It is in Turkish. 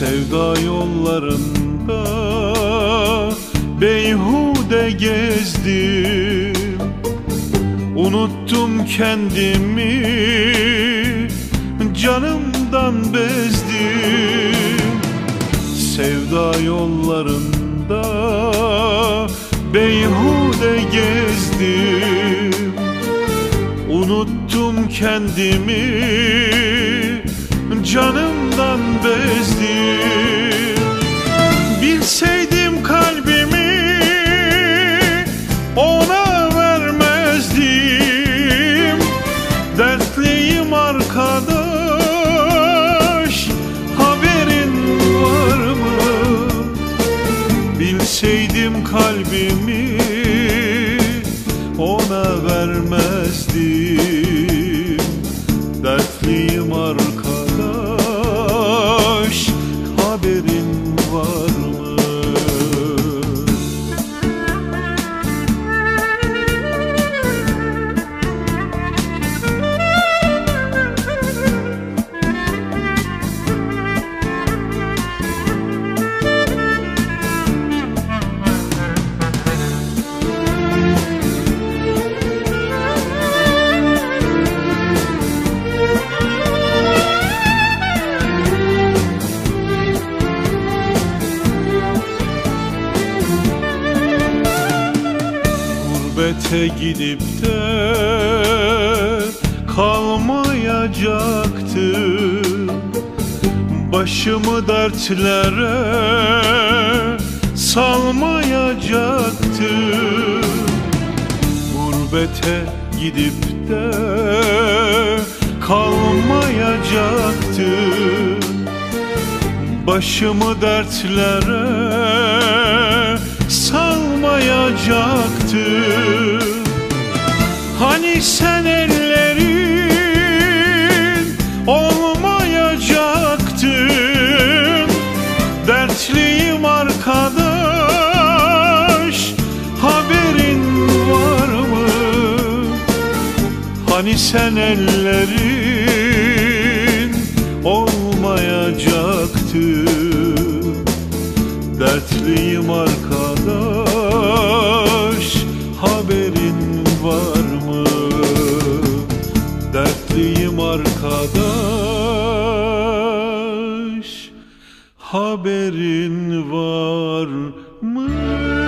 Sevda yollarında beyhude gezdim, unuttum kendimi, canımdan bezdim. Sevda yollarında beyhude gezdim, unuttum kendimi, canımdan bezdim. Bilseydim kalbimi ona vermezdim. Dertliyim arkadaş, haberin var mı? Bilseydim kalbimi ona vermezdim. Dertliyim arkadaş, haberin var mı? Gurbete gidip de kalmayacaktım, başımı dertlere salmayacaktım. Gurbete gidip de kalmayacaktım, başımı dertlere salmayacaktım. Hani sen ellerin olmayacaktın. Dertliyim arkadaş, haberin var mı? Hani sen ellerin olmayacaktın. Dertliyim arkadaş, haberin var mı? Dertliyim arkadaş, haberin var mı?